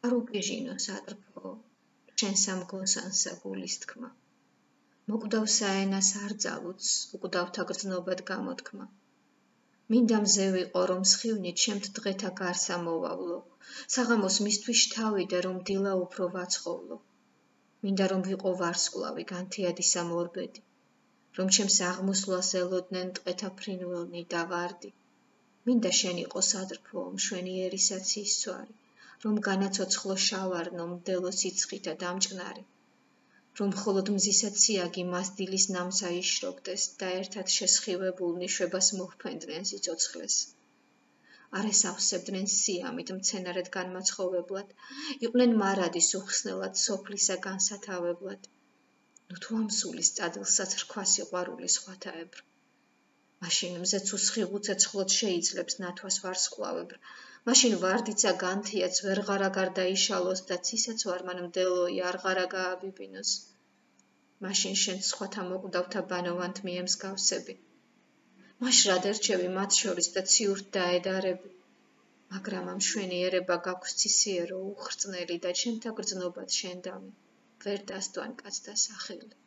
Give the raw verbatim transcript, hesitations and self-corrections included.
არ უკეჟინო სატრფო, შენ სამგოსანსა გულის თქმა. მოკვდავ საენას არ ძალუც, უკვდავთა გრძნობად გამოთქმა. მინდა მზე ვიყო, რომ სხივნით შემთ დღეთა გარსა მოვავლო, საღამოს მისთვის შთავიდე, რომ დილა უფრო ვაცხოვლო. მინდა რომ ვიყო ვარსკვლავი, განთიადისა მორბედი, რომ ჩემს აღმოსვლას ელოდნენ ტყეთა ფრინველნი და ვარდი. მინდა შენ იყო სადრფო, მშვენიერისაც ისწვარი, რომ განაცოცხლო შავარნო, მდელო სიცხითა დამჭკნარი. რომ მხოლოდ მზისა ციაგი მასდილის ნამსა იშრობდეს და ერთად შესხივებულნი შვებას მოჰფენდნენ სიცოცხლეს. არ ესავსებდნენ სიამით მცენარედ განმაცხოვებლად, იყვნენ მარადის უხსნელად სოფლისა განსათავებლად. ნუ თუ ამ სულის წადილსაც რქვა სიყვარული სხვათაებრ. მაშინ მზეც უსხივ უცეცხლოდ შეიძლებს ნათვას ვარსკვლავებრ. მაშინ ვარდიცა განთიაც ვერღარ აღარ დაიშალოს და ცისაც ვარ მან მდელოი არღარა გააბიბინოს. მაშინ შენ სხვათა მოკვდავთა ბანოვანთ მიემსგავსები. მაშ რად ერჩევი მათ შორის და ციურთ დაედარები. მაგრამ ამ მშვენიერება გაქვს ცისიერო უხრწნელი და ჩემთა გრძნობად შენ დამი. ვერ დასდვან კაცთა სახელი.